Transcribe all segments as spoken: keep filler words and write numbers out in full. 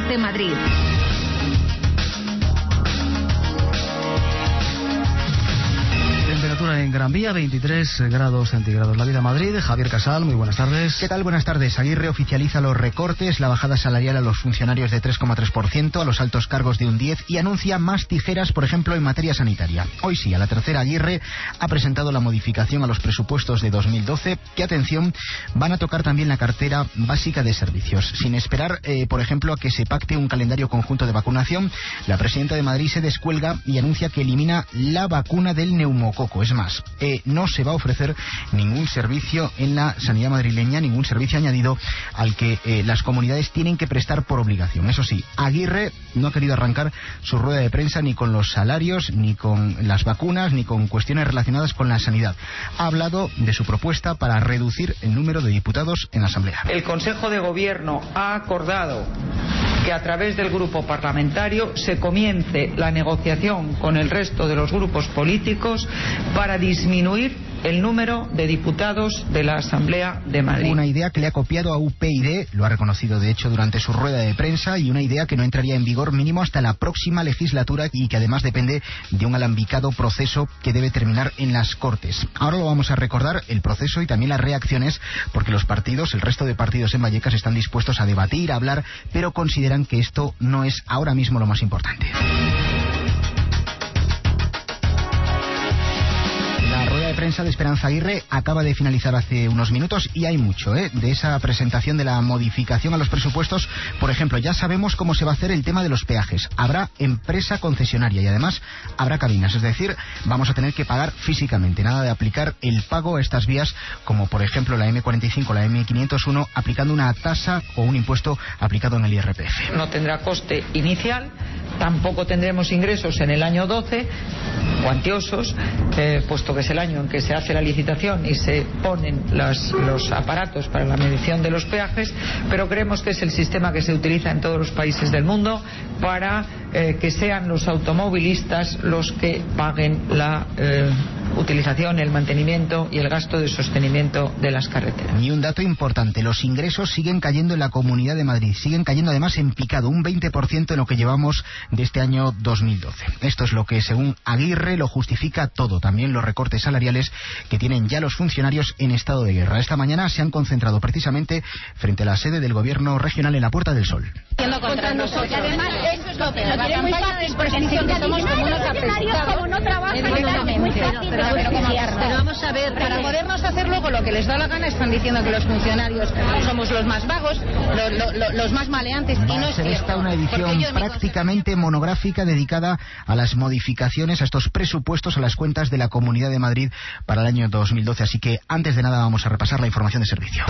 de Madrid. Temperatura en Gran Vía, veintitrés grados centígrados. La Vida Madrid, Javier Casal, muy buenas tardes. ¿Qué tal? Buenas tardes. Aguirre oficializa los recortes, la bajada salarial a los funcionarios de tres coma tres por ciento, a los altos cargos de un diez por ciento y anuncia más tijeras, por ejemplo, en materia sanitaria. Hoy sí, a la tercera, Aguirre ha presentado la modificación a los presupuestos de dos mil doce, que, atención, van a tocar también la cartera básica de servicios. Sin esperar, eh, por ejemplo, a que se pacte un calendario conjunto de vacunación, la presidenta de Madrid se descuelga y anuncia que elimina la vacuna del neumococo. Es más, eh, no se va a ofrecer ningún servicio en la sanidad madrileña, ningún servicio añadido al que eh, las comunidades tienen que prestar por obligación. Eso sí, Aguirre no ha querido arrancar su rueda de prensa ni con los salarios, ni con las vacunas, ni con cuestiones relacionadas con la sanidad. Ha hablado de su propuesta para reducir el número de diputados en la Asamblea. El Consejo de Gobierno ha acordado que a través del grupo parlamentario se comience la negociación con el resto de los grupos políticos para disminuir el número de diputados de la Asamblea de Madrid. Una idea que le ha copiado a U P Y D, lo ha reconocido de hecho durante su rueda de prensa, y una idea que no entraría en vigor mínimo hasta la próxima legislatura y que además depende de un alambicado proceso que debe terminar en las Cortes. Ahora lo vamos a recordar, el proceso y también las reacciones, porque los partidos, el resto de partidos en Vallecas, están dispuestos a debatir, a hablar, pero consideran que esto no es ahora mismo lo más importante. De prensa de Esperanza Aguirre acaba de finalizar hace unos minutos y hay mucho ¿eh? de esa presentación de la modificación a los presupuestos. Por ejemplo, ya sabemos cómo se va a hacer el tema de los peajes. Habrá empresa concesionaria y además habrá cabinas, es decir, vamos a tener que pagar físicamente, nada de aplicar el pago a estas vías como por ejemplo la eme cuarenta y cinco, la eme quinientos uno, aplicando una tasa o un impuesto aplicado en el I R P F. No tendrá coste inicial, tampoco tendremos ingresos en el año doce, cuantiosos, eh, puesto que es el año en que se hace la licitación y se ponen las, los aparatos para la medición de los peajes, pero creemos que es el sistema que se utiliza en todos los países del mundo para eh, que sean los automovilistas los que paguen la eh, utilización, el mantenimiento y el gasto de sostenimiento de las carreteras. Y un dato importante, los ingresos siguen cayendo en la Comunidad de Madrid, siguen cayendo además en picado, un veinte por ciento en lo que llevamos de este año dos mil doce. Esto es lo que, según Aguirre, lo justifica todo, también los recortes salariales que tienen ya los funcionarios en estado de guerra. Esta mañana se han concentrado precisamente frente a la sede del Gobierno regional en la Puerta del Sol. Contra nosotros. Además, eso es lo peor. La campaña es porque somos como unos apestados. Como no trabajan, pero vamos a ver, para podernos hacer luego lo que les da la gana, están diciendo que los funcionarios somos los más vagos, los, los, los más maleantes. Va y no a es ser cierto, esta una edición prácticamente monográfica dedicada a las modificaciones, a estos presupuestos, a las cuentas de la Comunidad de Madrid para el año dos mil doce. Así que antes de nada vamos a repasar la información de servicio.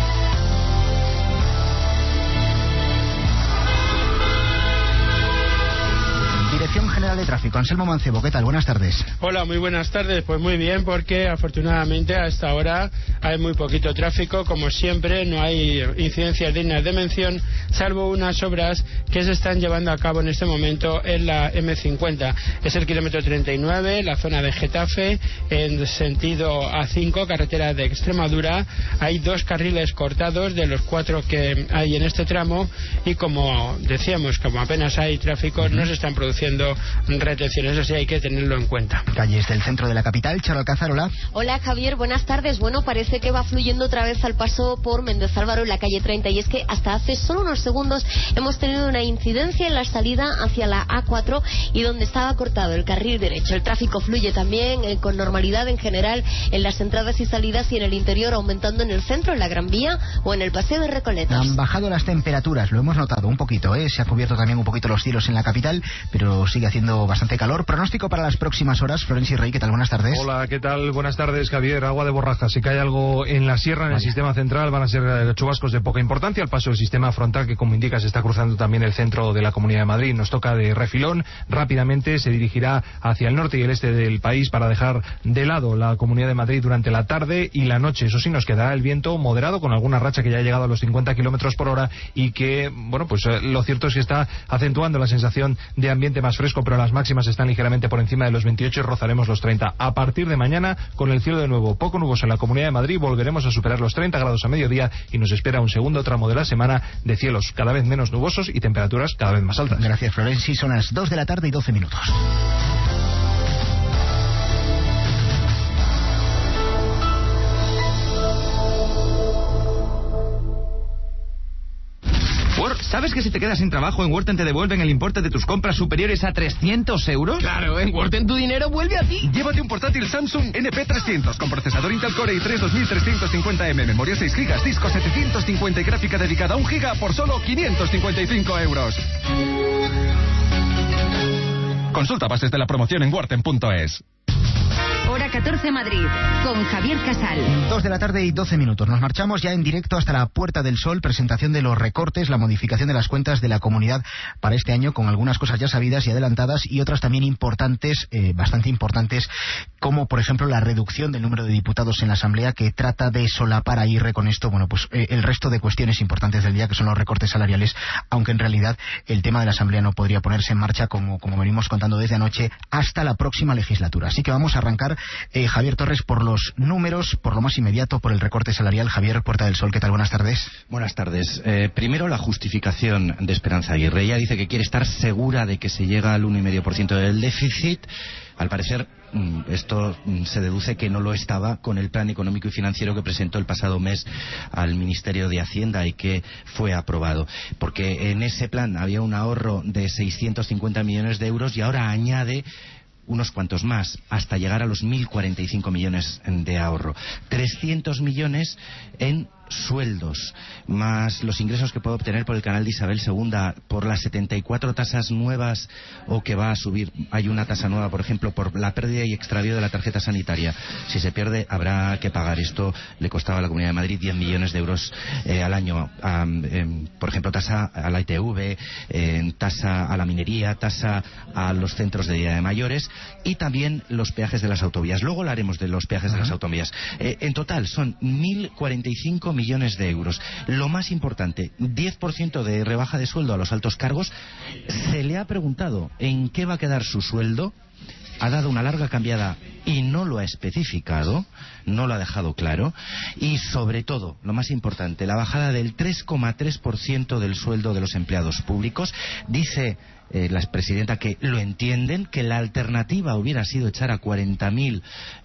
Dirección General de Tráfico, Anselmo Mancebo, ¿qué tal? Buenas tardes. Hola, muy buenas tardes. Pues muy bien, porque afortunadamente a esta hora hay muy poquito tráfico. Como siempre, no hay incidencias dignas de mención, salvo unas obras que se están llevando a cabo en este momento en la eme cincuenta. Es el kilómetro treinta y nueve, la zona de Getafe, en sentido A cinco, carretera de Extremadura. Hay dos carriles cortados de los cuatro que hay en este tramo y, como decíamos, como apenas hay tráfico, uh-huh. no se están produciendo retenciones, eso sí hay que tenerlo en cuenta. Calles del centro de la capital, Charo Alcázar, hola. Hola Javier, buenas tardes. Bueno, parece que va fluyendo otra vez al paso por Méndez Álvaro en la calle treinta, y es que hasta hace solo unos segundos hemos tenido una incidencia en la salida hacia la A cuatro y donde estaba cortado el carril derecho. El tráfico fluye también eh, con normalidad en general en las entradas y salidas y en el interior, aumentando en el centro, en la Gran Vía o en el Paseo de Recoletos. Han bajado las temperaturas, lo hemos notado un poquito, ¿eh? Se ha cubierto también un poquito los cielos en la capital, pero sigue haciendo bastante calor. Pronóstico para las próximas horas, Florencio Rey, ¿qué tal? Buenas tardes. Hola, ¿qué tal? Buenas tardes, Javier. Agua de borrajas. Si cae algo en la sierra, en el sistema central, van a ser chubascos de poca importancia. Al paso del sistema frontal, que como indica, se está cruzando también el centro de la Comunidad de Madrid. Nos toca de refilón. Rápidamente se dirigirá hacia el norte y el este del país para dejar de lado la Comunidad de Madrid durante la tarde y la noche. Eso sí, nos quedará el viento moderado, con alguna racha que ya ha llegado a los cincuenta kilómetros por hora y que, bueno, pues eh, lo cierto es que está acentuando la sensación de ambiente más fresco, pero la Las máximas están ligeramente por encima de los veintiocho y rozaremos los treinta. A partir de mañana, con el cielo de nuevo poco nuboso en la Comunidad de Madrid, volveremos a superar los treinta grados a mediodía y nos espera un segundo tramo de la semana de cielos cada vez menos nubosos y temperaturas cada vez más altas. Gracias, Florenci. Son las dos de la tarde y doce minutos. ¿Sabes que si te quedas sin trabajo en Worten te devuelven el importe de tus compras superiores a trescientos euros? Claro, en Worten tu dinero vuelve a ti. Llévate un portátil Samsung N P trescientos con procesador Intel Core i tres dos mil trescientos cincuenta eme, memoria seis gigas, disco setecientos cincuenta y gráfica dedicada a un giga por solo quinientos cincuenta y cinco euros. Consulta bases de la promoción en worten punto es. Hora catorce Madrid, con Javier Casal. Dos de la tarde y doce minutos. Nos marchamos ya en directo hasta la Puerta del Sol, presentación de los recortes, la modificación de las cuentas de la comunidad para este año, con algunas cosas ya sabidas y adelantadas y otras también importantes, eh, bastante importantes, como por ejemplo la reducción del número de diputados en la Asamblea, que trata de solapar a Aguirre con esto, bueno, pues eh, el resto de cuestiones importantes del día, que son los recortes salariales, aunque en realidad el tema de la Asamblea no podría ponerse en marcha, como, como venimos contando desde anoche, hasta la próxima legislatura. Así que vamos a arrancar, eh, Javier Torres, por los números, por lo más inmediato, por el recorte salarial. Javier, Puerta del Sol, ¿qué tal? Buenas tardes. Buenas tardes. Eh, primero, la justificación de Esperanza Aguirre. Ella dice que quiere estar segura de que se llega al uno coma cinco por ciento del déficit. Al parecer, esto se deduce que no lo estaba con el plan económico y financiero que presentó el pasado mes al Ministerio de Hacienda y que fue aprobado. Porque en ese plan había un ahorro de seiscientos cincuenta millones de euros y ahora añade unos cuantos más, hasta llegar a los mil cuarenta y cinco millones de ahorro. trescientos millones en sueldos, más los ingresos que puede obtener por el canal de Isabel segunda, por las setenta y cuatro tasas nuevas o que va a subir. Hay una tasa nueva, por ejemplo, por la pérdida y extravío de la tarjeta sanitaria. Si se pierde, habrá que pagar. Esto le costaba a la Comunidad de Madrid diez millones de euros eh, al año. Um, eh, por ejemplo, tasa a la I T V, eh, tasa a la minería, tasa a los centros de día de mayores y también los peajes de las autovías. Luego hablaremos de los peajes de las autovías. Eh, en total son mil cuarenta y cinco millones de euros. Lo más importante, diez por ciento de rebaja de sueldo a los altos cargos. Se le ha preguntado en qué va a quedar su sueldo. Ha dado una larga cambiada y no lo ha especificado, no lo ha dejado claro. Y sobre todo, lo más importante, la bajada del tres coma tres por ciento del sueldo de los empleados públicos. Dice eh, la expresidenta que lo entienden, que la alternativa hubiera sido echar a cuarenta mil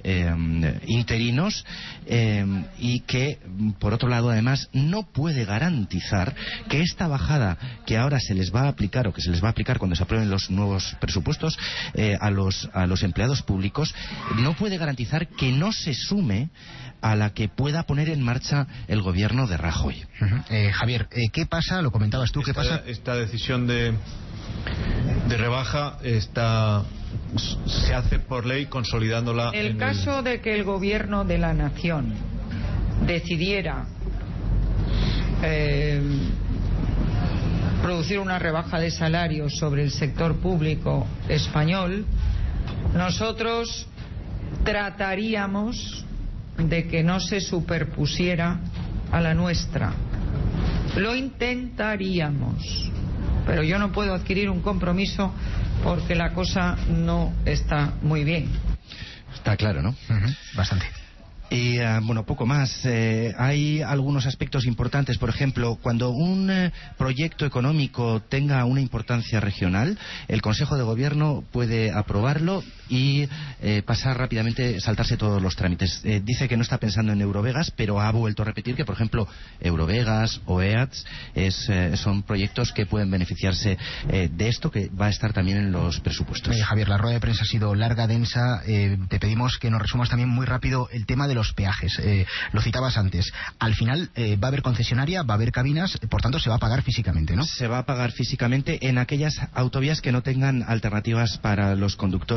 eh, interinos eh, y que, por otro lado, además, no puede garantizar que esta bajada que ahora se les va a aplicar o que se les va a aplicar cuando se aprueben los nuevos presupuestos eh, a los a los empleados públicos, no puede garantizar que no se sume a la que pueda poner en marcha el gobierno de Rajoy. Uh-huh. eh, Javier, eh, ¿qué pasa? Lo comentabas tú, esta, ¿qué pasa? Esta decisión de, de rebaja está, se hace por ley consolidándola. El en caso el... de que el gobierno de la nación decidiera eh, producir una rebaja de salarios sobre el sector público español, nosotros trataríamos de que no se superpusiera a la nuestra. Lo intentaríamos, pero yo no puedo adquirir un compromiso porque la cosa no está muy bien. Está claro, ¿no? Uh-huh. Bastante. Y uh, bueno, poco más. Eh, hay algunos aspectos importantes. Por ejemplo, cuando un eh, proyecto económico tenga una importancia regional, el Consejo de Gobierno puede aprobarlo y eh, pasar rápidamente, saltarse todos los trámites. Eh, dice que no está pensando en Eurovegas, pero ha vuelto a repetir que, por ejemplo, Eurovegas o E A T S es, eh, son proyectos que pueden beneficiarse eh, de esto, que va a estar también en los presupuestos. Oye, Javier, la rueda de prensa ha sido larga, densa. Eh, te pedimos que nos resumas también muy rápido el tema de los los peajes. Eh, lo citabas antes. Al final eh, va a haber concesionaria, va a haber cabinas, por tanto se va a pagar físicamente, ¿no? Se va a pagar físicamente en aquellas autovías que no tengan alternativas para los conductores.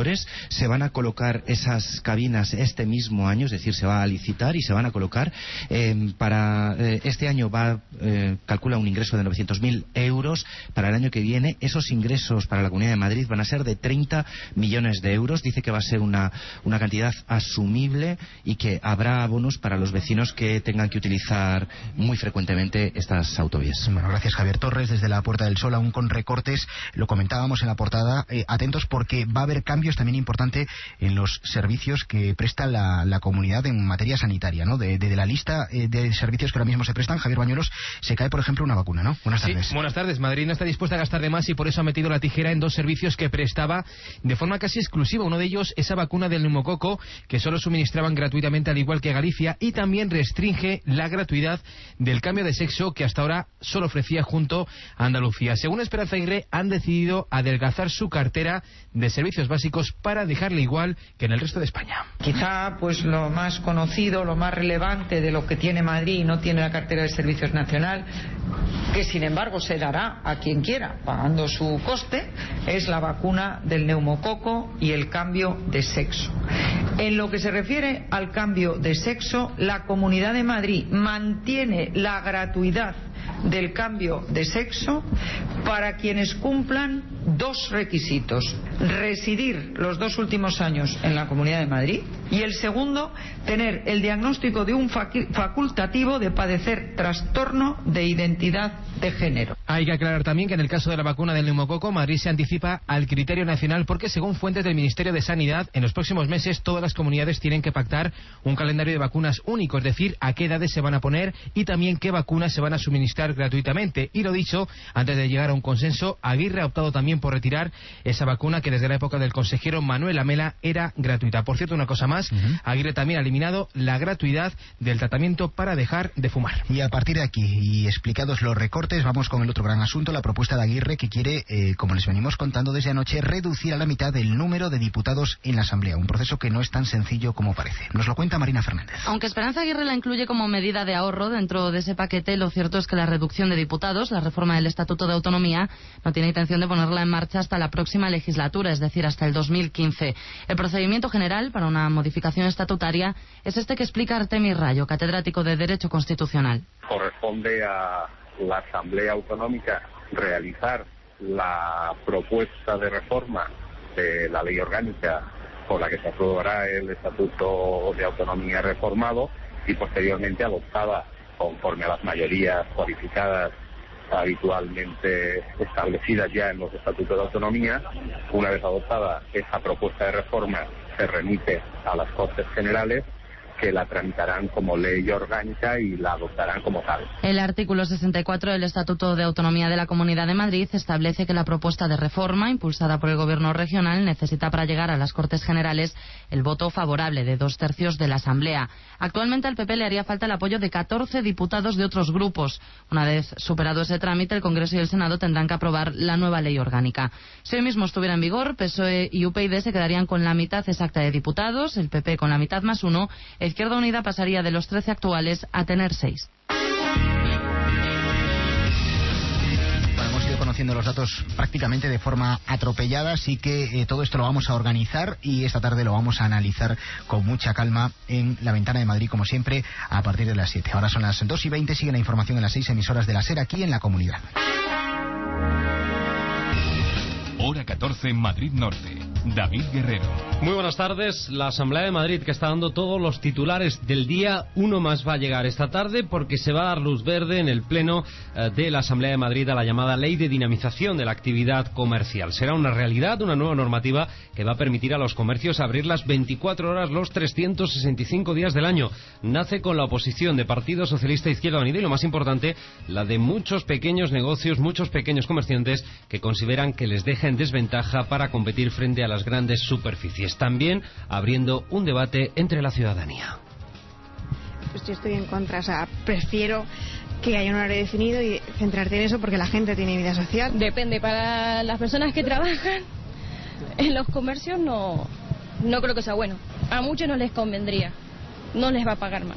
se van a colocar esas cabinas este mismo año, es decir, se va a licitar y se van a colocar. Eh, para eh, este año va eh, calcula un ingreso de novecientos mil euros. Para el año que viene, esos ingresos para la Comunidad de Madrid van a ser de treinta millones de euros. Dice que va a ser una, una cantidad asumible y que habrá abonos para los vecinos que tengan que utilizar muy frecuentemente estas autovías. Bueno, gracias, Javier Torres. Desde la Puerta del Sol, aún con recortes, lo comentábamos en la portada. Eh, atentos porque va a haber cambios también importantes en los servicios que presta la, la comunidad en materia sanitaria, ¿no? De, de, de la lista eh, de servicios que ahora mismo se prestan, Javier Bañuelos, se cae, por ejemplo, una vacuna, ¿no? Buenas tardes. Sí, buenas tardes. Madrid no está dispuesta a gastar de más y por eso ha metido la tijera en dos servicios que prestaba de forma casi exclusiva. Uno de ellos, esa vacuna del neumococo, que solo suministraban gratuitamente al igual que Galicia, y también restringe la gratuidad del cambio de sexo que hasta ahora solo ofrecía junto a Andalucía. Según Esperanza Aguirre, han decidido adelgazar su cartera de servicios básicos para dejarle igual que en el resto de España. Quizá pues lo más conocido, lo más relevante de lo que tiene Madrid y no tiene la cartera de servicios nacional, que sin embargo se dará a quien quiera pagando su coste, es la vacuna del neumococo y el cambio de sexo. En lo que se refiere al cambio de sexo, la Comunidad de Madrid mantiene la gratuidad del cambio de sexo para quienes cumplan dos requisitos: residir los dos últimos años en la Comunidad de Madrid, y el segundo, tener el diagnóstico de un facultativo de padecer trastorno de identidad de género. Hay que aclarar también que en el caso de la vacuna del neumococo, Madrid se anticipa al criterio nacional porque, según fuentes del Ministerio de Sanidad, en los próximos meses todas las comunidades tienen que pactar un calendario de vacunas único, es decir, a qué edades se van a poner y también qué vacunas se van a suministrar gratuitamente. Y lo dicho, antes de llegar a un consenso, Aguirre ha optado también por retirar esa vacuna que desde la época del consejero Manuel Lamela era gratuita. Por cierto, una cosa más, uh-huh. Aguirre también ha eliminado la gratuidad del tratamiento para dejar de fumar. Y a partir de aquí, y explicados los recortes, vamos con el otro gran asunto, la propuesta de Aguirre, que quiere, eh, como les venimos contando desde anoche, reducir a la mitad el número de diputados en la Asamblea. Un proceso que no es tan sencillo como parece. Nos lo cuenta Marina Fernández. Aunque Esperanza Aguirre la incluye como medida de ahorro dentro de ese paquete, lo cierto es que la reducción de diputados, la reforma del Estatuto de Autonomía, no tiene intención de ponerla en marcha hasta la próxima legislatura, es decir, hasta el dos mil quince. El procedimiento general para una modificación estatutaria es este que explica Artemis Rayo, catedrático de Derecho Constitucional. Corresponde a la Asamblea Autonómica realizar la propuesta de reforma de la ley orgánica por la que se aprobará el Estatuto de Autonomía reformado y posteriormente adoptada conforme a las mayorías cualificadas habitualmente establecidas ya en los Estatutos de Autonomía. Una vez adoptada esa propuesta de reforma, se remite a las Cortes Generales, que la tramitarán como ley orgánica y la adoptarán como tal. El artículo sesenta y cuatro del Estatuto de Autonomía de la Comunidad de Madrid establece que la propuesta de reforma impulsada por el Gobierno regional necesita para llegar a las Cortes Generales el voto favorable de dos tercios de la Asamblea. Actualmente al P P le haría falta el apoyo de catorce diputados de otros grupos. Una vez superado ese trámite, el Congreso y el Senado tendrán que aprobar la nueva ley orgánica. Si hoy mismo estuviera en vigor, P S O E y U P YD se quedarían con la mitad exacta de diputados, el P P con la mitad más uno. Izquierda Unida pasaría de los trece actuales a tener seis. Bueno, hemos ido conociendo los datos prácticamente de forma atropellada, así que eh, todo esto lo vamos a organizar y esta tarde lo vamos a analizar con mucha calma en la Ventana de Madrid, como siempre, a partir de las siete. Ahora son las dos y veinte, sigue la información en las seis emisoras de la SER aquí en la comunidad. Hora catorce en Madrid Norte. David Guerrero. Muy buenas tardes. La Asamblea de Madrid, que está dando todos los titulares del día, uno más va a llegar esta tarde porque se va a dar luz verde en el Pleno eh, de la Asamblea de Madrid a la llamada Ley de Dinamización de la Actividad Comercial. Será una realidad, una nueva normativa que va a permitir a los comercios abrir las veinticuatro horas los trescientos sesenta y cinco días del año. Nace con la oposición de Partido Socialista e Izquierda Unida y, lo más importante, la de muchos pequeños negocios, muchos pequeños comerciantes que consideran que les deja en desventaja para competir frente a las grandes superficies. También abriendo un debate entre la ciudadanía. Pues yo estoy en contra, o sea, prefiero que haya un horario definido y centrarte en eso porque la gente tiene vida social. Depende, para las personas que trabajan en los comercios no, no creo que sea bueno. A muchos no les convendría, no les va a pagar más.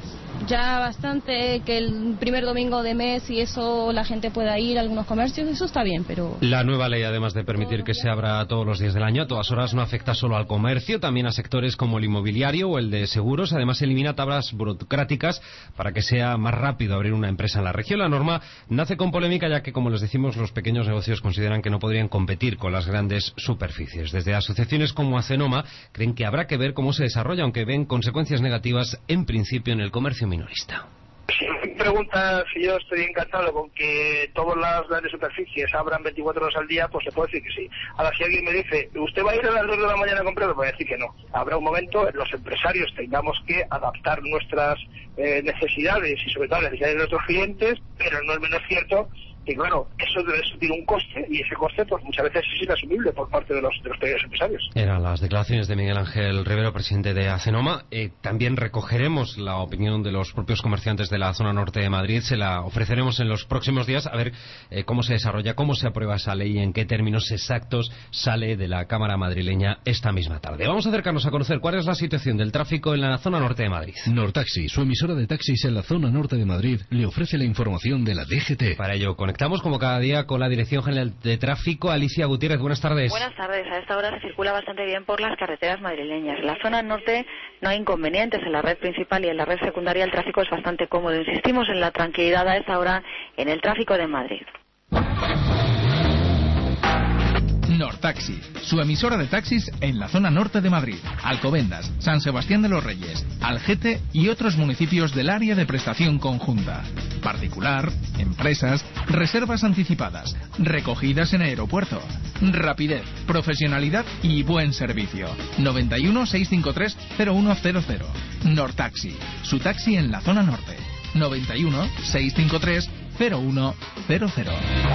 ya bastante que el primer domingo de mes y eso la gente pueda ir a algunos comercios, eso está bien, pero... La nueva ley, además de permitir que se abra todos los días del año, a todas horas, no afecta solo al comercio, también a sectores como el inmobiliario o el de seguros. Además, elimina tablas burocráticas para que sea más rápido abrir una empresa en la región. La norma nace con polémica, ya que, como les decimos, los pequeños negocios consideran que no podrían competir con las grandes superficies. Desde asociaciones como Acenoma creen que habrá que ver cómo se desarrolla, aunque ven consecuencias negativas en principio en el comercio minorista. Si me preguntas si yo estoy encantado con que todas las grandes superficies abran veinticuatro horas al día, pues se puede decir que sí. Ahora, si alguien me dice, ¿usted va a ir a las dos de la mañana a comprar? Me voy a decir que no. Habrá un momento en los empresarios tengamos que adaptar nuestras eh, necesidades y sobre todo las necesidades de nuestros clientes, pero no es menos cierto que, claro, eso, eso tiene un coste y ese coste pues muchas veces es inasumible por parte de los, de los pequeños empresarios. Eran las declaraciones de Miguel Ángel Rivero, presidente de Acenoma. Eh, también recogeremos la opinión de los propios comerciantes de la zona norte de Madrid. Se la ofreceremos en los próximos días a ver eh, cómo se desarrolla, cómo se aprueba esa ley y en qué términos exactos sale de la Cámara madrileña esta misma tarde. Vamos a acercarnos a conocer cuál es la situación del tráfico en la zona norte de Madrid. Nortaxi, su emisora de taxis en la zona norte de Madrid, le ofrece la información de la D G T. Para ello, conectamos como cada día con la Dirección General de Tráfico. Alicia Gutiérrez, buenas tardes. Buenas tardes. A esta hora se circula bastante bien por las carreteras madrileñas. En la zona norte no hay inconvenientes. En la red principal y en la red secundaria el tráfico es bastante cómodo. Insistimos en la tranquilidad a esta hora en el tráfico de Madrid. Nortaxi, su emisora de taxis en la zona norte de Madrid, Alcobendas, San Sebastián de los Reyes, Algete y otros municipios del área de prestación conjunta. Particular, empresas, reservas anticipadas, recogidas en aeropuerto. Rapidez, profesionalidad y buen servicio. noventa y uno, seiscientos cincuenta y tres, cero uno cero cero. Nortaxi, su taxi en la zona norte. noventa y uno, seiscientos cincuenta y tres, cero uno cero cero.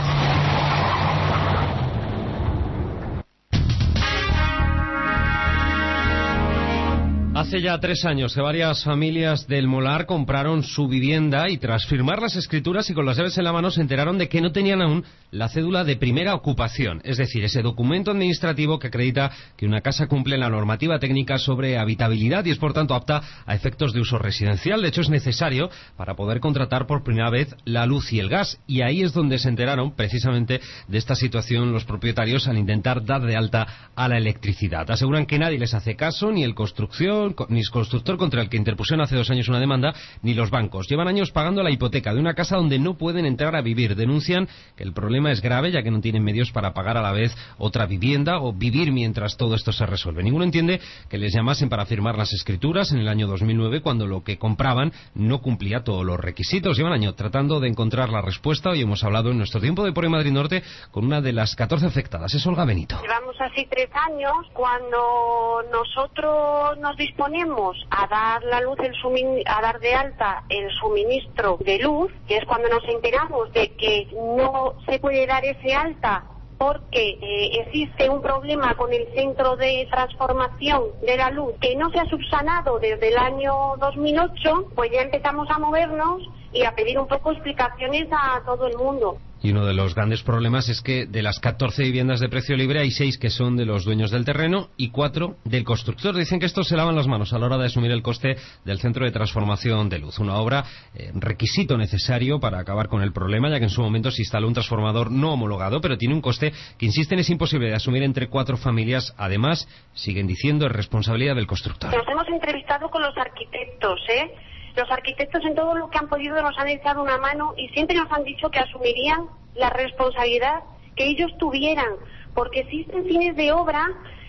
Hace ya tres años que varias familias del Molar compraron su vivienda y tras firmar las escrituras y con las llaves en la mano se enteraron de que no tenían aún la cédula de primera ocupación, es decir, ese documento administrativo que acredita que una casa cumple la normativa técnica sobre habitabilidad y es por tanto apta a efectos de uso residencial. De hecho, es necesario para poder contratar por primera vez la luz y el gas, y ahí es donde se enteraron precisamente de esta situación los propietarios al intentar dar de alta a la electricidad. Aseguran que nadie les hace caso, ni el construcción ni el constructor contra el que interpusieron hace dos años una demanda, ni los bancos. Llevan años pagando la hipoteca de una casa donde no pueden entrar a vivir. Denuncian que el problema es grave ya que no tienen medios para pagar a la vez otra vivienda o vivir mientras todo esto se resuelve. Ninguno entiende que les llamasen para firmar las escrituras en el año dos mil nueve cuando lo que compraban no cumplía todos los requisitos. Llevan años tratando de encontrar la respuesta. Hoy hemos hablado en nuestro tiempo de Por Madrid Norte con una de las catorce afectadas. Es Olga Benito. Llevamos así tres años. Cuando nosotros nos disponemos a dar la luz, el sumin- a dar de alta el suministro de luz, que es cuando nos enteramos de que no se puede dar ese alta porque eh, existe un problema con el centro de transformación de la luz que no se ha subsanado desde el año dos mil ocho, pues ya empezamos a movernos y a pedir un poco explicaciones a todo el mundo. Y uno de los grandes problemas es que de las catorce viviendas de precio libre hay seis que son de los dueños del terreno y cuatro del constructor. Dicen que estos se lavan las manos a la hora de asumir el coste del centro de transformación de luz. Una obra, eh, requisito necesario para acabar con el problema, ya que en su momento se instaló un transformador no homologado, pero tiene un coste que, insisten, es imposible de asumir entre cuatro familias. Además, siguen diciendo, es responsabilidad del constructor. Nos hemos entrevistado con los arquitectos, ¿eh? Los arquitectos en todo lo que han podido nos han echado una mano y siempre nos han dicho que asumirían la responsabilidad que ellos tuvieran, porque existen fines de obra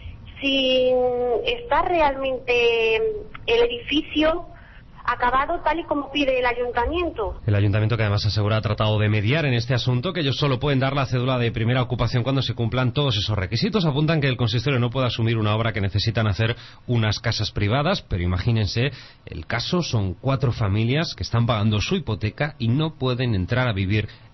sin estar realmente el edificio acabado tal y como pide el ayuntamiento. El ayuntamiento, que además asegura ha tratado de mediar en este asunto, que ellos solo pueden dar la cédula de primera ocupación cuando se cumplan todos esos requisitos. Apuntan que el consistorio no puede asumir una obra que necesitan hacer unas casas privadas, pero imagínense el caso, son cuatro familias que están pagando su hipoteca y no pueden entrar a vivir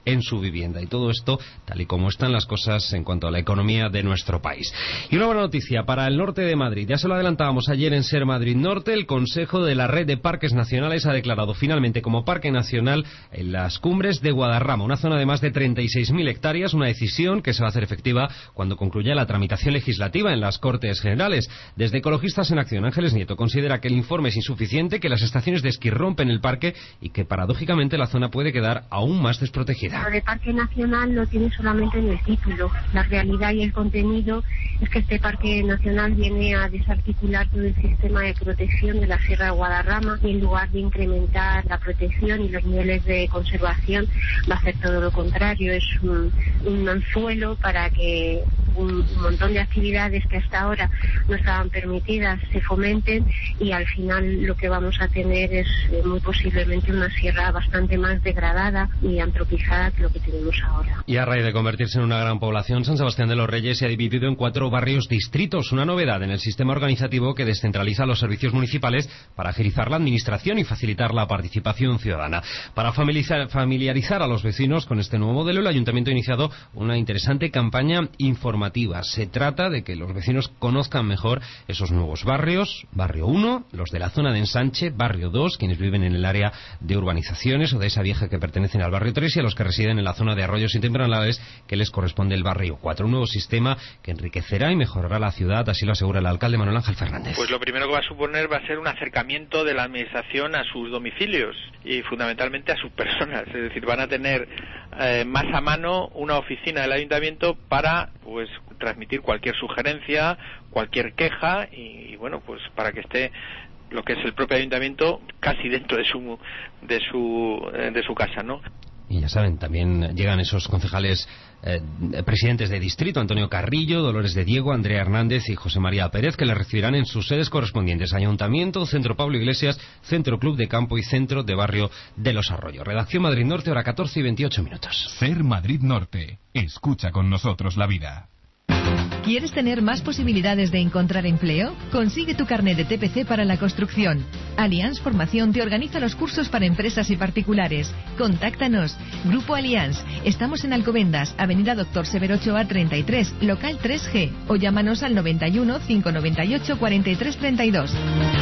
en su vivienda. Y todo esto tal y como están las cosas en cuanto a la economía de nuestro país. Y una buena noticia para el norte de Madrid. Ya se lo adelantábamos ayer en Ser Madrid Norte. El Consejo de la Red de Parques Nacionales ha declarado finalmente como Parque Nacional en las Cumbres de Guadarrama, una zona de más de treinta y seis mil hectáreas, una decisión que se va a hacer efectiva cuando concluya la tramitación legislativa en las Cortes Generales. Desde Ecologistas en Acción, Ángeles Nieto considera que el informe es insuficiente, que las estaciones de esquí rompen el parque y que paradójicamente la zona puede quedar aún más desprotegida. Lo de Parque Nacional lo tiene solamente en el título. La realidad y el contenido es que este Parque Nacional viene a desarticular todo el sistema de protección de la Sierra de Guadarrama y en lugar de incrementar la protección y los niveles de conservación va a hacer todo lo contrario. Es un, un anzuelo para que un, un montón de actividades que hasta ahora no estaban permitidas se fomenten y al final lo que vamos a tener es eh, muy posiblemente una sierra bastante más degradada y antropizada que lo que tenemos ahora. Y a raíz de convertirse en una gran población, San Sebastián de los Reyes se ha dividido en cuatro barrios distritos, una novedad en el sistema organizativo que descentraliza los servicios municipales para agilizar la administración y facilitar la participación ciudadana. Para familiarizar, familiarizar a los vecinos con este nuevo modelo, el Ayuntamiento ha iniciado una interesante campaña informativa. Se trata de que los vecinos conozcan mejor esos nuevos barrios, Barrio uno, los de la zona de ensanche, Barrio dos, quienes viven en el área de urbanizaciones o de esa vieja que pertenecen al Barrio tres, y a los que residen en la zona de arroyos y temporales que les corresponde el Barrio cuatro. Un nuevo sistema que enriquecerá y mejorará la ciudad, así lo asegura el alcalde Manuel Ángel Fernández. Pues lo primero que va a suponer va a ser un acercamiento de la administración a sus domicilios y fundamentalmente a sus personas, es decir, van a tener eh, más a mano una oficina del ayuntamiento para pues transmitir cualquier sugerencia, cualquier queja y, y bueno, pues para que esté lo que es el propio ayuntamiento casi dentro de su de su de su casa, ¿no? Y ya saben, también llegan esos concejales eh, presidentes de distrito, Antonio Carrillo, Dolores de Diego, Andrea Hernández y José María Pérez, que les recibirán en sus sedes correspondientes: Ayuntamiento, Centro Pablo Iglesias, Centro Club de Campo y Centro de Barrio de los Arroyos. Redacción Madrid Norte, hora catorce y veintiocho minutos. Ser Madrid Norte. Escucha con nosotros la vida. ¿Quieres tener más posibilidades de encontrar empleo? Consigue tu carnet de T P C para la construcción. Allianz Formación te organiza los cursos para empresas y particulares. Contáctanos. Grupo Allianz. Estamos en Alcobendas, Avenida Doctor Severo Ochoa treinta y tres, local tres G. O llámanos al noventa y uno, cinco noventa y ocho, cuarenta y tres treinta y dos.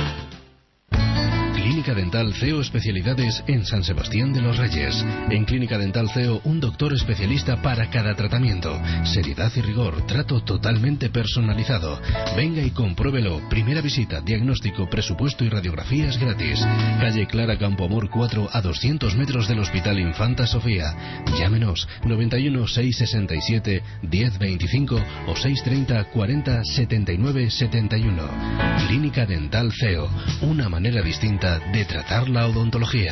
Clínica Dental C E O Especialidades en San Sebastián de los Reyes. En Clínica Dental C E O, un doctor especialista para cada tratamiento. Seriedad y rigor, trato totalmente personalizado. Venga y compruébelo. Primera visita, diagnóstico, presupuesto y radiografías gratis. Calle Clara Campoamor cuatro, a doscientos metros del Hospital Infanta Sofía. Llámenos noventa y uno, seiscientos sesenta y siete, diez veinticinco o seiscientos treinta, cuarenta, setenta y nueve, setenta y uno. Clínica Dental C E O, una manera distinta de tratar la odontología.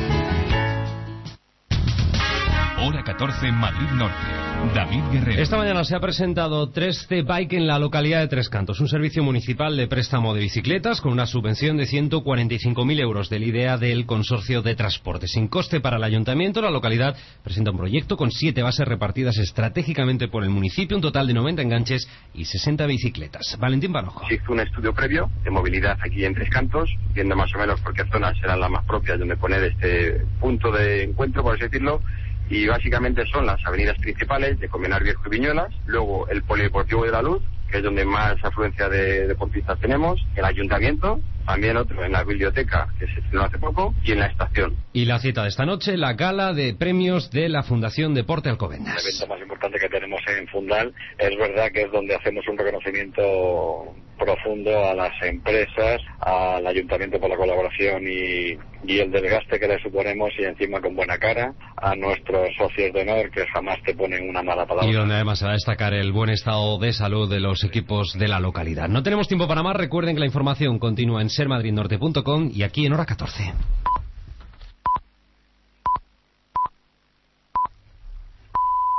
Hora catorce, Madrid Norte. David Guerrero. Esta mañana se ha presentado tres C Bike en la localidad de Tres Cantos, un servicio municipal de préstamo de bicicletas con una subvención de ciento cuarenta y cinco mil euros del I D E A del Consorcio de Transporte. Sin coste para el ayuntamiento, la localidad presenta un proyecto con siete bases repartidas estratégicamente por el municipio, un total de noventa enganches y sesenta bicicletas. Valentín Panojo. Se hizo un estudio previo de movilidad aquí en Tres Cantos, viendo más o menos por qué zonas serán las más propias donde poner este punto de encuentro, por así decirlo. Y básicamente son las avenidas principales de Colmenar Viejo y Viñuelas, luego el Polideportivo de la Luz, que es donde más afluencia de deportistas tenemos, el Ayuntamiento, también otro en la biblioteca, que se estrenó hace poco, y en la estación. Y la cita de esta noche, la gala de premios de la Fundación Deporte Alcobendas. El evento más importante que tenemos en Fundal, es verdad que es donde hacemos un reconocimiento profundo a las empresas, al Ayuntamiento por la colaboración y, y el desgaste que le suponemos, y encima con buena cara, a nuestros socios de honor que jamás te ponen una mala palabra. Y donde además se va a destacar el buen estado de salud de los equipos de la localidad. No tenemos tiempo para más, recuerden que la información continúa en ser madrid norte punto com y aquí en hora catorce.